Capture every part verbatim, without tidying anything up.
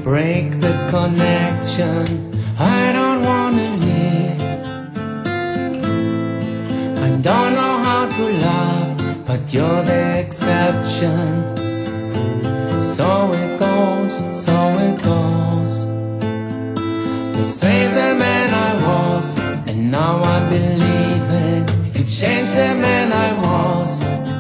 break the connection. I don't wanna leave. I don't know how to love, but you're the exception. So it goes, so it goes. You saved the man I was, and now I believe it. You changed the man I was.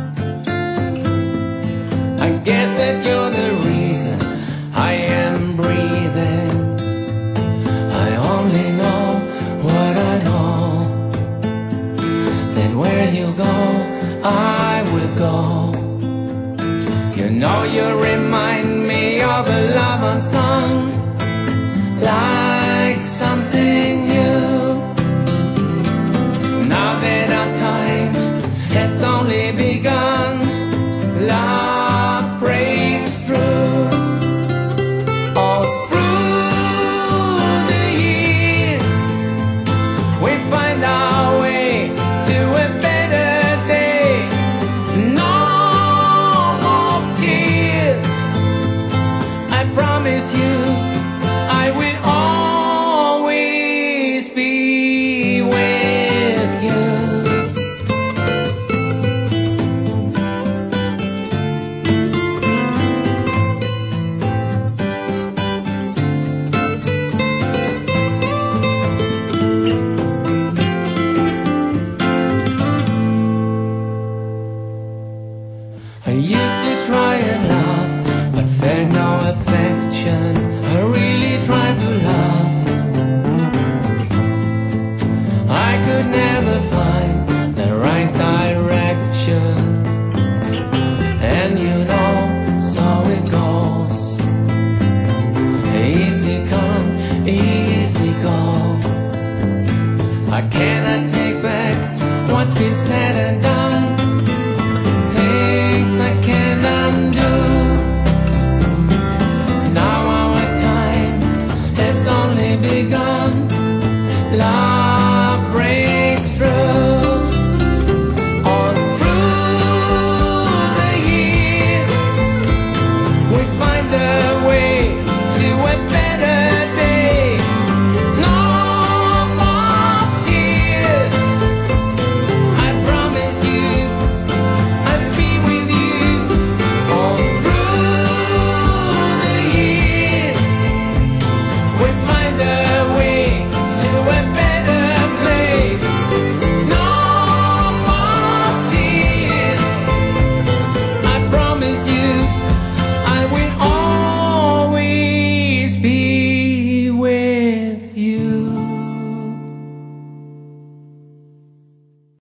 I guess that you're the reason I am breathing. I only know what I know, that where you go, I will go. You know you remind me of a love unsung, like something new. Now that our time has only begun, love breaks through. All through the years, we find our way to a better day. No more tears. I promise you I will always be with you. I used to try and laugh, but felt no affection.